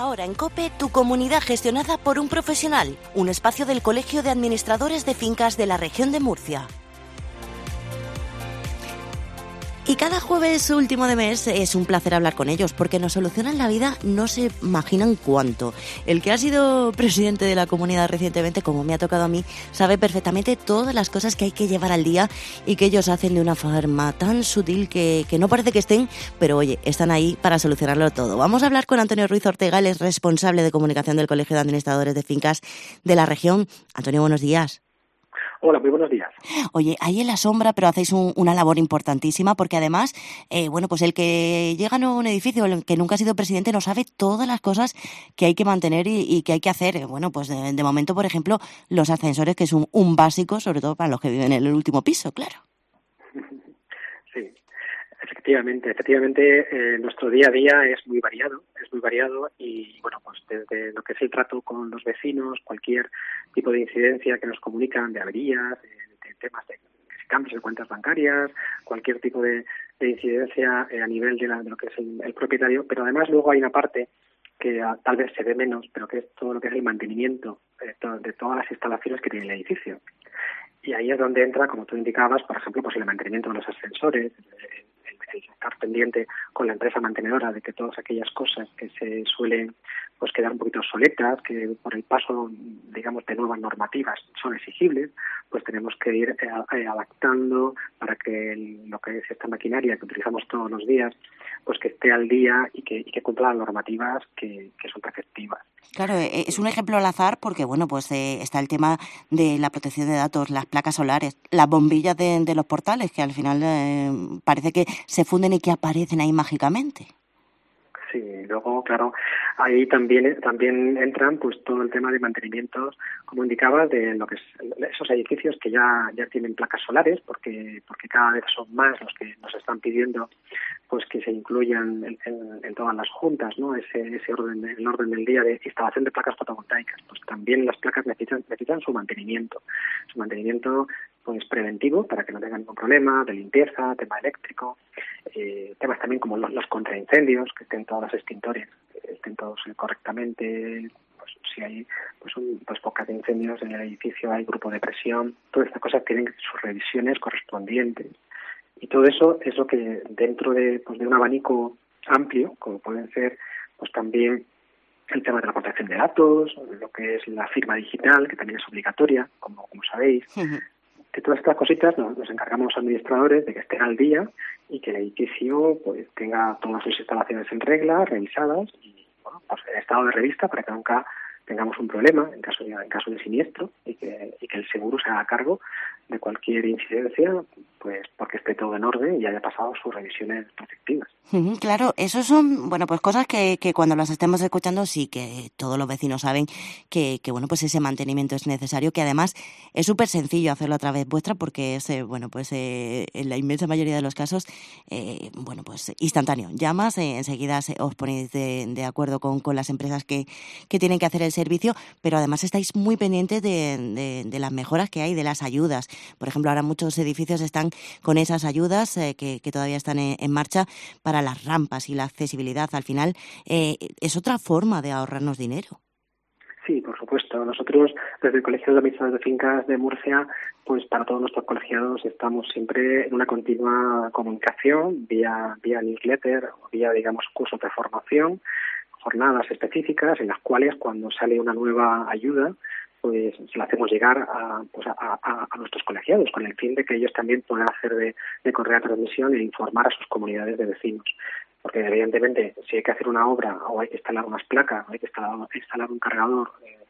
Ahora en COPE, tu comunidad gestionada por un profesional. Un espacio del Colegio de Administradores de Fincas de la región de Murcia. Y cada jueves último de mes es un placer hablar con ellos porque nos solucionan la vida, no se imaginan cuánto. El que ha sido presidente de la comunidad recientemente, como me ha tocado a mí, sabe perfectamente todas las cosas que hay que llevar al día y que ellos hacen de una forma tan sutil que no parece que estén, pero oye, están ahí para solucionarlo todo. Vamos a hablar con Antonio Ruiz Ortega, él es responsable de comunicación del Colegio de Administradores de Fincas de la región. Antonio, buenos días. Hola, muy buenos días. Oye, ahí en la sombra, pero hacéis una labor importantísima porque además, pues el que llega a un edificio, el que nunca ha sido presidente, no sabe todas las cosas que hay que mantener y que hay que hacer. Bueno, pues de momento, por ejemplo, los ascensores, que es un básico, sobre todo para los que viven en el último piso, claro. Sí, efectivamente, nuestro día a día es muy variado y, bueno, pues desde lo que es el trato con los vecinos, cualquier tipo de incidencia que nos comunican de averías, de temas de cambios de cuentas bancarias, cualquier tipo de incidencia a nivel de lo que es el propietario, pero además luego hay una parte que tal vez se ve menos, pero que es todo lo que es el mantenimiento de todas las instalaciones que tiene el edificio. Y ahí es donde entra, como tú indicabas, por ejemplo, pues el mantenimiento de los ascensores, el estar pendiente con la empresa mantenedora de que todas aquellas cosas que se suelen pues quedar un poquito obsoletas, que por el paso, digamos, de nuevas normativas son exigibles, pues tenemos que ir adaptando para que lo que es esta maquinaria que utilizamos todos los días, pues que esté al día y que cumpla las normativas que son preceptivas. Claro, es un ejemplo al azar porque, bueno, pues está el tema de la protección de datos, las placas solares, las bombillas de los portales, que al final parece que se funden y que aparecen ahí mágicamente. Sí, luego, claro, ahí también entran pues todo el tema de mantenimientos, como indicaba, de lo que es esos edificios que ya tienen placas solares, porque cada vez son más los que nos están pidiendo pues que se incluyan en todas las juntas, ¿no? El orden del día de instalación de placas fotovoltaicas. Pues también las placas necesitan su mantenimiento pues preventivo para que no tengan ningún problema, de limpieza, tema eléctrico, temas también como los contraincendios, que estén todos los extintores, estén todos correctamente, pues si hay pues pocas incendios en el edificio, hay grupo de presión, todas estas cosas tienen sus revisiones correspondientes. Y todo eso es lo que dentro de un abanico amplio, como pueden ser pues también el tema de la protección de datos, lo que es la firma digital, que también es obligatoria, como sabéis. Uh-huh. De todas estas cositas nos encargamos los administradores de que estén al día y que el edificio pues tenga todas sus instalaciones en regla, revisadas y bueno, pues en estado de revista para que nunca tengamos un problema en caso de siniestro y que el seguro se haga cargo de cualquier incidencia, pues porque esté todo en orden y haya pasado sus revisiones protectivas. Claro, eso son, bueno, pues cosas que cuando las estemos escuchando sí que todos los vecinos saben que bueno, pues ese mantenimiento es necesario, que además es súper sencillo hacerlo a través vuestra porque es, bueno, pues en la inmensa mayoría de los casos, bueno, pues instantáneo. Llamas, enseguida os ponéis de acuerdo con las empresas que tienen que hacer el servicio, pero además estáis muy pendientes de las mejoras que hay, de las ayudas. Por ejemplo, ahora muchos edificios están con esas ayudas que todavía están en marcha para las rampas y la accesibilidad. Al final es otra forma de ahorrarnos dinero. Sí, por supuesto. Nosotros, desde el Colegio de Administradores de Fincas de Murcia, pues para todos nuestros colegiados estamos siempre en una continua comunicación vía newsletter o vía, digamos, cursos de formación, jornadas específicas en las cuales cuando sale una nueva ayuda, pues se la hacemos llegar a nuestros colegiados con el fin de que ellos también puedan hacer de correa de transmisión e informar a sus comunidades de vecinos. Porque evidentemente si hay que hacer una obra o hay que instalar unas placas o hay que instalar un cargador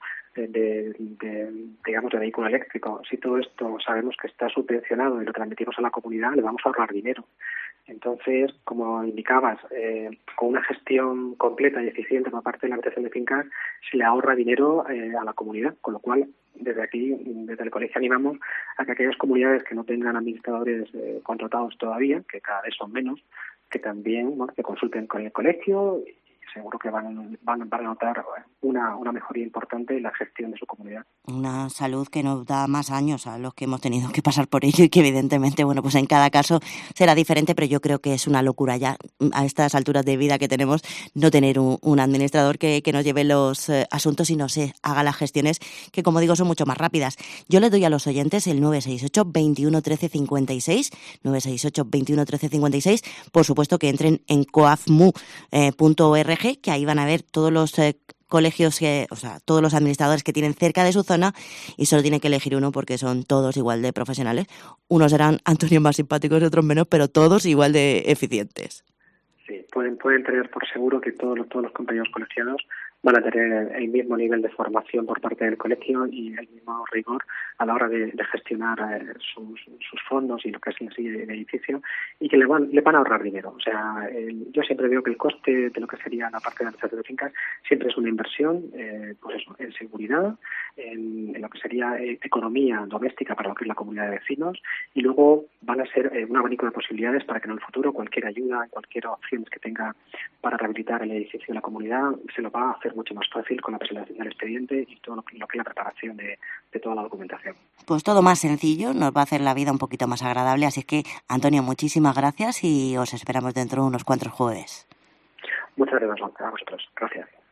de vehículo eléctrico, si todo esto sabemos que está subvencionado y lo transmitimos a la comunidad, le vamos a ahorrar dinero. Entonces, como indicabas, con una gestión completa y eficiente por parte de la Administración de Fincas, se le ahorra dinero a la comunidad, con lo cual, desde aquí, desde el colegio, animamos a que aquellas comunidades que no tengan administradores contratados todavía, que cada vez son menos, que también que consulten con el colegio y seguro que van a notar una mejoría importante en la gestión de su comunidad. Una salud que nos da más años a los que hemos tenido que pasar por ello y que evidentemente, bueno, pues en cada caso será diferente, pero yo creo que es una locura ya a estas alturas de vida que tenemos no tener un administrador que nos lleve los asuntos y nos haga las gestiones que, como digo, son mucho más rápidas. Yo les doy a los oyentes el 968 21 13 56, 968 21 13 56, por supuesto que entren en coafmu.org, que ahí van a ver todos los colegios, todos los administradores que tienen cerca de su zona, y solo tienen que elegir uno porque son todos igual de profesionales. Unos serán, Antonio, más simpáticos y otros menos, pero todos igual de eficientes. Sí, pueden tener por seguro que todos los compañeros colegiados van a tener el mismo nivel de formación por parte del colegio y el mismo rigor a la hora de gestionar sus fondos y lo que es en sí el edificio, y que le van a ahorrar dinero. O sea, yo siempre digo que el coste de lo que sería la parte de administración de fincas siempre es una inversión, pues eso, en seguridad, en lo que sería economía doméstica para lo que es la comunidad de vecinos, y luego van a ser un abanico de posibilidades para que en el futuro cualquier ayuda, cualquier opción que tenga para rehabilitar el edificio de la comunidad se lo va a hacer mucho más fácil con la presentación del expediente y todo lo que es la preparación de toda la documentación. Pues todo más sencillo, nos va a hacer la vida un poquito más agradable, así que, Antonio, muchísimas gracias y os esperamos dentro de unos cuantos jueves. Muchas gracias a vosotros. Gracias.